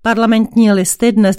Parlamentní listy dnes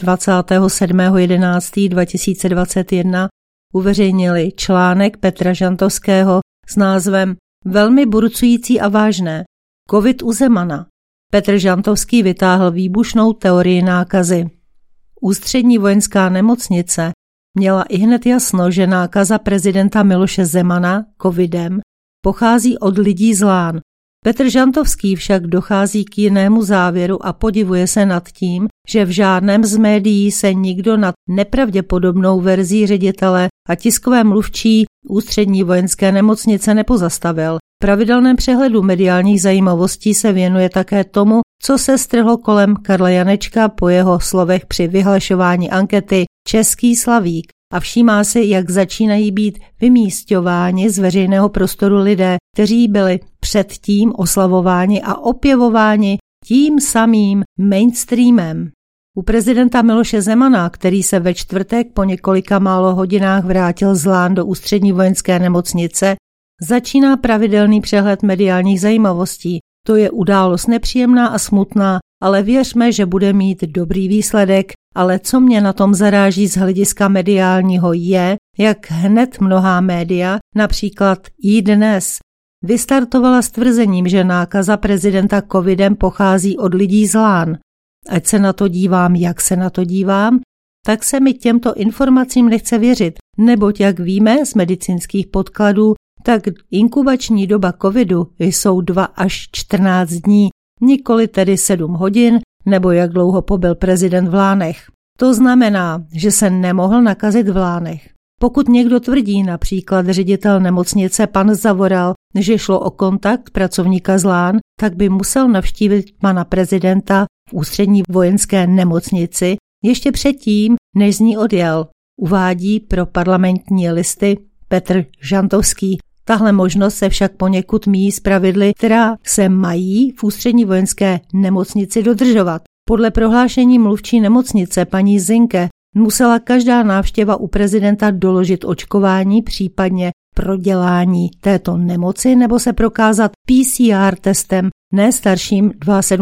27.11.2021 uveřejnili článek Petra Žantovského s názvem Velmi burcující a vážné. Covid u Zemana. Petr Žantovský vytáhl výbušnou teorii nákazy. Ústřední vojenská nemocnice měla ihned jasno, že nákaza prezidenta Miloše Zemana covidem pochází od lidí z Lán. Petr Žantovský však dochází k jinému závěru a podivuje se nad tím, že v žádném z médií se nikdo nad nepravděpodobnou verzí ředitele a tiskové mluvčí Ústřední vojenské nemocnice nepozastavil. V pravidelném přehledu mediálních zajímavostí se věnuje také tomu, co se strhlo kolem Karla Janečka po jeho slovech při vyhlašování ankety Český slavík a všímá si, jak začínají být vymísťováni z veřejného prostoru lidé, kteří byli předtím oslavováni a opěvováni tím samým mainstreamem. U prezidenta Miloše Zemana, který se ve čtvrtek po několika málo hodinách vrátil z Lán do Ústřední vojenské nemocnice, začíná pravidelný přehled mediálních zajímavostí. To je událost nepříjemná a smutná, ale věřme, že bude mít dobrý výsledek. Ale co mě na tom zaráží z hlediska mediálního je, jak hned mnohá média, například iDnes, vystartovala s tvrzením, že nákaza prezidenta covidem pochází od lidí z Lán. Ať se na to dívám, jak se na to dívám, tak se mi těmto informacím nechce věřit, neboť jak víme z medicínských podkladů, tak inkubační doba covidu jsou 2 až 14 dní, nikoli tedy 7 hodin, nebo jak dlouho pobyl prezident v Lánech. To znamená, že se nemohl nakazit v Lánech. Pokud někdo tvrdí, například ředitel nemocnice pan Zavoral, že šlo o kontakt pracovníka z Lán, tak by musel navštívit pana prezidenta v Ústřední vojenské nemocnici ještě předtím, než z ní odjel, uvádí pro Parlamentní listy Petr Žantovský. Tahle možnost se však poněkud míjí s pravidly, která se mají v Ústřední vojenské nemocnici dodržovat. Podle prohlášení mluvčí nemocnice paní Zinke musela každá návštěva u prezidenta doložit očkování, případně prodělání této nemoci nebo se prokázat PCR testem ne starším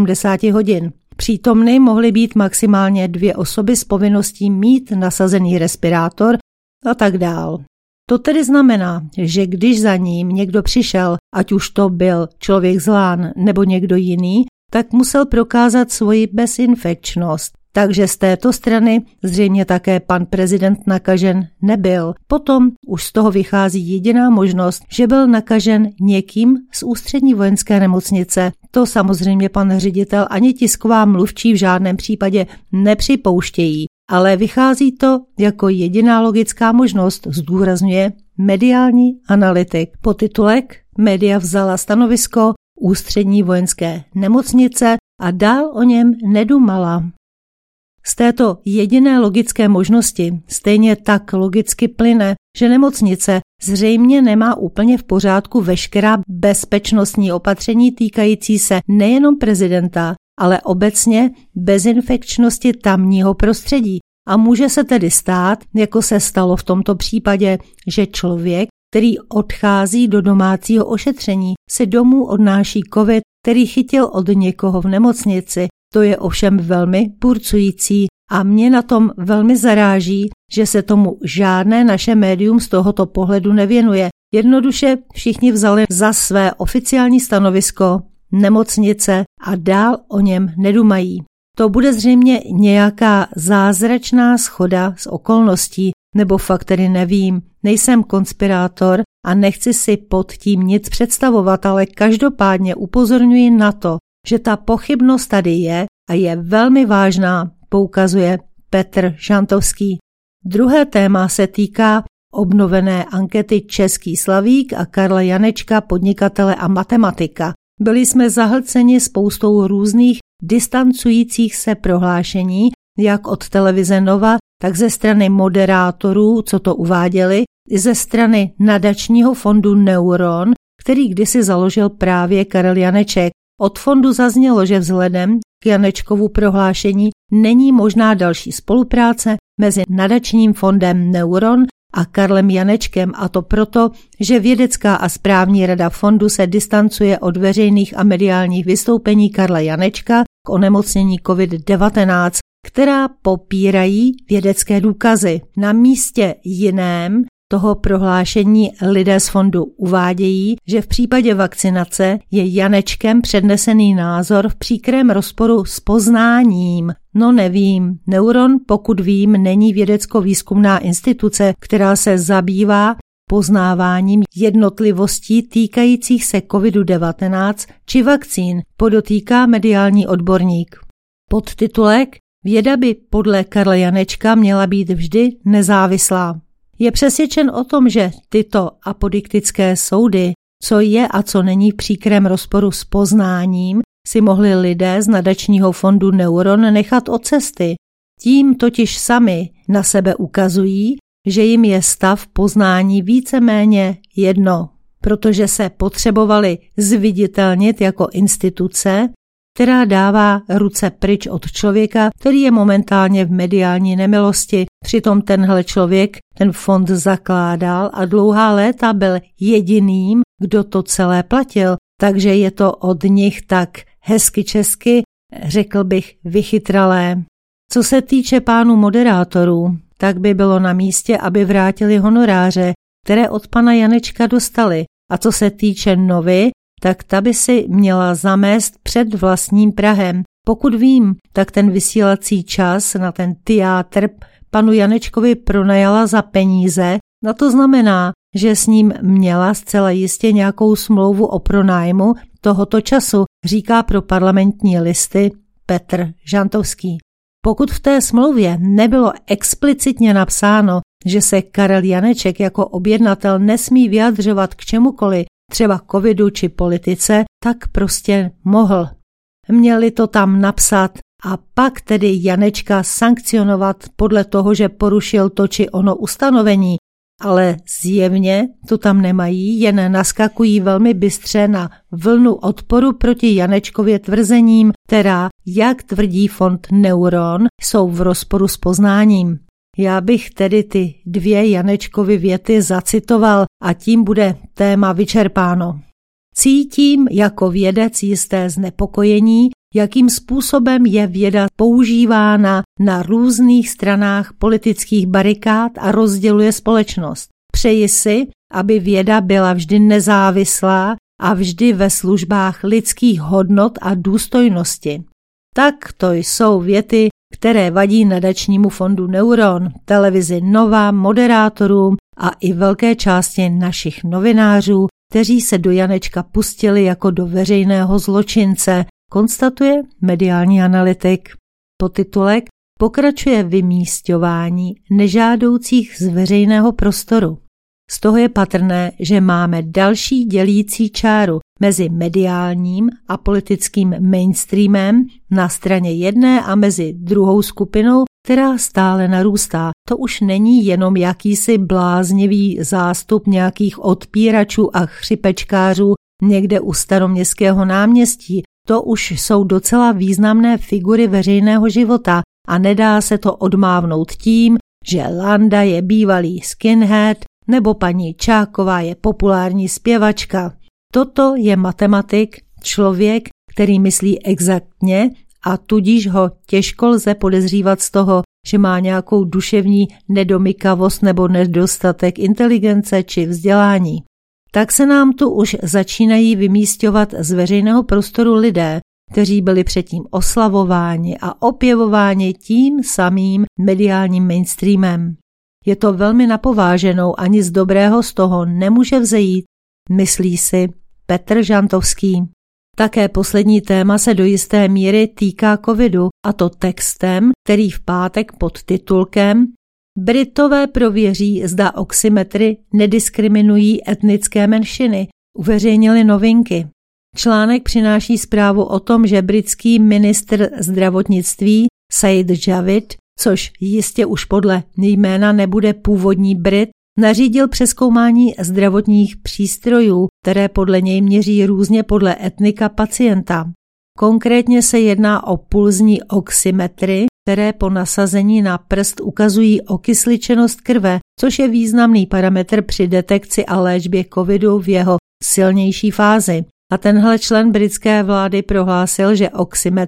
72 hodin. Přítomny mohly být maximálně 2 osoby s povinností mít nasazený respirátor a tak dál. To tedy znamená, že když za ním někdo přišel, ať už to byl člověk z Lán nebo někdo jiný, tak musel prokázat svoji bezinfekčnost. Takže z této strany zřejmě také pan prezident nakažen nebyl. Potom už z toho vychází jediná možnost, že byl nakažen někým z Ústřední vojenské nemocnice. To samozřejmě pan ředitel ani tisková mluvčí v žádném případě nepřipouštějí. Ale vychází to jako jediná logická možnost, zdůrazňuje mediální analytik. Podtitulek média vzala stanovisko Ústřední vojenské nemocnice a dál o něm nedumala. Z této jediné logické možnosti stejně tak logicky plyne, že nemocnice zřejmě nemá úplně v pořádku veškerá bezpečnostní opatření týkající se nejenom prezidenta, ale obecně bezinfekčnosti tamního prostředí. A může se tedy stát, jako se stalo v tomto případě, že člověk, který odchází do domácího ošetření, si domů odnáší covid, který chytil od někoho v nemocnici. To je ovšem velmi burcující a mě na tom velmi zaráží, že se tomu žádné naše médium z tohoto pohledu nevěnuje. Jednoduše všichni vzali za své oficiální stanovisko nemocnice a dál o něm nedumají. To bude zřejmě nějaká zázračná shoda z okolností, nebo fakt tedy nevím, nejsem konspirátor a nechci si pod tím nic představovat, ale každopádně upozorňuji na to, že ta pochybnost tady je a je velmi vážná, poukazuje Petr Žantovský. Druhé téma se týká obnovené ankety Český slavík a Karla Janečka, podnikatele a matematika. Byli jsme zahlceni spoustou různých distancujících se prohlášení, jak od televize Nova, tak ze strany moderátorů, co to uváděli, i ze strany nadačního fondu Neuron, který kdysi založil právě Karel Janeček. Od fondu zaznělo, že vzhledem k Janečkovu prohlášení není možná další spolupráce mezi nadačním fondem Neuron a Karlem Janečkem, a to proto, že vědecká a správní rada fondu se distancuje od veřejných a mediálních vystoupení Karla Janečka, k onemocnění COVID-19, která popírají vědecké důkazy. Na místě jiném toho prohlášení lidé z fondu uvádějí, že v případě vakcinace je Janečkem přednesený názor v příkrém rozporu s poznáním. No nevím, Neuron, pokud vím, není vědecko-výzkumná instituce, která se zabývá poznáváním jednotlivostí týkajících se COVID-19 či vakcín, podotýká mediální odborník. Podtitulek: Věda by podle Karla Janečka měla být vždy nezávislá. Je přesvědčen o tom, že tyto apodiktické soudy, co je a co není v příkrém rozporu s poznáním, si mohli lidé z nadačního fondu Neuron nechat od cesty. Tím totiž sami na sebe ukazují, že jim je stav poznání víceméně jedno, protože se potřebovali zviditelnit jako instituce, která dává ruce pryč od člověka, který je momentálně v mediální nemilosti. Přitom tenhle člověk ten fond zakládal a dlouhá léta byl jediným, kdo to celé platil, takže je to od nich tak hezky česky, řekl bych, vychytralé. Co se týče pánů moderátorů, tak by bylo na místě, aby vrátili honoráře, které od pana Janečka dostali. A co se týče Novy, tak ta by si měla zamést před vlastním prahem. Pokud vím, tak ten vysílací čas na ten teátr panu Janečkovi pronajala za peníze. No to znamená, že s ním měla zcela jistě nějakou smlouvu o pronájmu tohoto času, říká pro Parlamentní listy Petr Žantovský. Pokud v té smlouvě nebylo explicitně napsáno, že se Karel Janeček jako objednatel nesmí vyjadřovat k čemukoliv, třeba covidu či politice, tak prostě mohl. Měli to tam napsat a pak tedy Janečka sankcionovat podle toho, že porušil to či ono ustanovení, ale zjevně to tam nemají, jen naskakují velmi bystře na vlnu odporu proti Janečkově tvrzením, která, jak tvrdí fond Neuron, jsou v rozporu s poznáním. Já bych tedy ty 2 Janečkovy věty zacitoval a tím bude téma vyčerpáno. Cítím jako vědec jisté znepokojení, jakým způsobem je věda používána na různých stranách politických barikád a rozděluje společnost. Přeji si, aby věda byla vždy nezávislá a vždy ve službách lidských hodnot a důstojnosti. Tak to jsou věty, které vadí nadačnímu fondu Neuron, televizi Nova, moderátorům a i velké části našich novinářů, kteří se do Janečka pustili jako do veřejného zločince, konstatuje mediální analytik. Podtitulek: Pokračuje vymísťování nežádoucích z veřejného prostoru. Z toho je patrné, že máme další dělící čáru mezi mediálním a politickým mainstreamem na straně jedné a mezi druhou skupinou, která stále narůstá. To už není jenom jakýsi bláznivý zástup nějakých odpíračů a chřipečkářů někde u Staroměstského náměstí. To už jsou docela významné figury veřejného života a nedá se to odmávnout tím, že Landa je bývalý skinhead nebo paní Čáková je populární zpěvačka. Toto je matematik, člověk, který myslí exaktně a tudíž ho těžko lze podezřívat z toho, že má nějakou duševní nedomykavost nebo nedostatek inteligence či vzdělání. Tak se nám tu už začínají vymísťovat z veřejného prostoru lidé, kteří byli předtím oslavováni a opěvováni tím samým mediálním mainstreamem. Je to velmi napováženou, ani z dobrého z toho nemůže vzejít, myslí si Petr Žantovský. Také poslední téma se do jisté míry týká covidu, a to textem, který v pátek pod titulkem Britové prověří, zda oximetry nediskriminují etnické menšiny, uveřejnili Novinky. Článek přináší zprávu o tom, že britský ministr zdravotnictví Sajid Javid, což jistě už podle jména nebude původní Brit, nařídil přezkoumání zdravotních přístrojů, které podle něj měří různě podle etnika pacienta. Konkrétně se jedná o pulzní oximetry, které po nasazení na prst ukazují okysličenost krve, což je významný parametr při detekci a léčbě covidu v jeho silnější fázi. A tenhle člen britské vlády prohlásil, že oximetry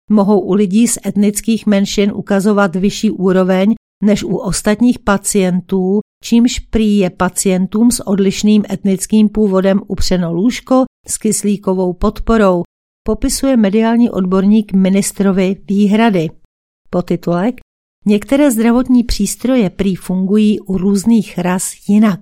mohou u lidí z etnických menšin ukazovat vyšší úroveň než u ostatních pacientů, čímž prý je pacientům s odlišným etnickým původem upřeno lůžko s kyslíkovou podporou, popisuje mediální odborník ministrovi výhrady. Podtitulek: Některé zdravotní přístroje prý fungují u různých ras jinak.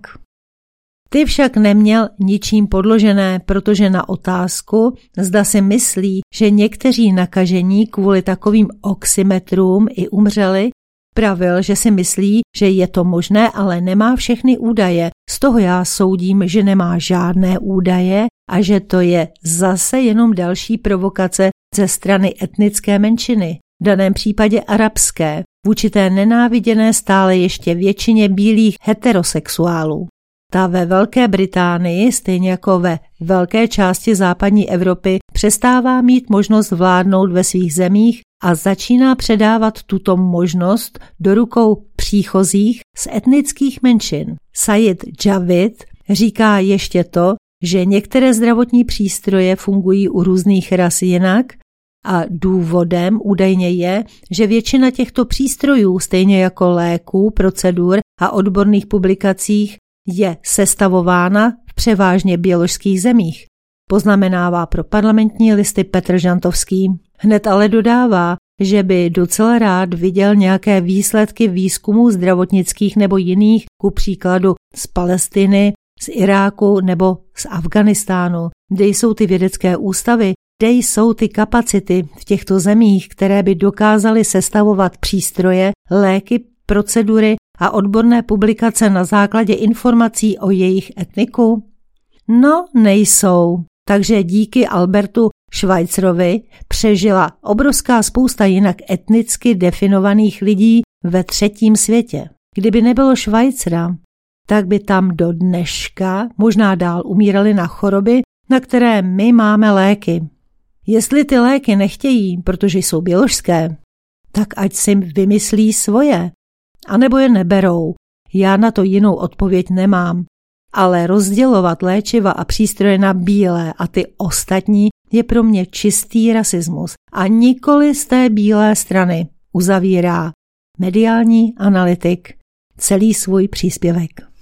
Ty však neměl ničím podložené, protože na otázku, zda si myslí, že někteří nakažení kvůli takovým oxymetrům i umřeli, pravil, že si myslí, že je to možné, ale nemá všechny údaje. Z toho já soudím, že nemá žádné údaje a že to je zase jenom další provokace ze strany etnické menšiny, v daném případě arabské, vůči té nenáviděné stále ještě většině bílých heterosexuálů. Ta ve Velké Británii, stejně jako ve velké části západní Evropy, přestává mít možnost vládnout ve svých zemích a začíná předávat tuto možnost do rukou příchozích z etnických menšin. Sajid Javid říká ještě to, že některé zdravotní přístroje fungují u různých ras jinak a důvodem údajně je, že většina těchto přístrojů, stejně jako léků, procedur a odborných publikacích, je sestavována v převážně běložských zemích, poznamenává pro Parlamentní listy Petr Žantovský. Hned ale dodává, že by docela rád viděl nějaké výsledky výzkumů zdravotnických nebo jiných, ku příkladu z Palestiny, z Iráku nebo z Afghánistánu, kde jsou ty vědecké ústavy, kde jsou ty kapacity v těchto zemích, které by dokázaly sestavovat přístroje, léky, procedury a odborné publikace na základě informací o jejich etniku? No, nejsou. Takže díky Albertu Schweitzerovi přežila obrovská spousta jinak etnicky definovaných lidí ve třetím světě. Kdyby nebylo Schweitzera, tak by tam do dneška možná dál umírali na choroby, na které my máme léky. Jestli ty léky nechtějí, protože jsou běložské, tak ať si vymyslí svoje. A nebo je neberou. Já na to jinou odpověď nemám. Ale rozdělovat léčiva a přístroje na bílé a ty ostatní je pro mě čistý rasismus. A nikoli z té bílé strany, uzavírá mediální analytik celý svůj příspěvek.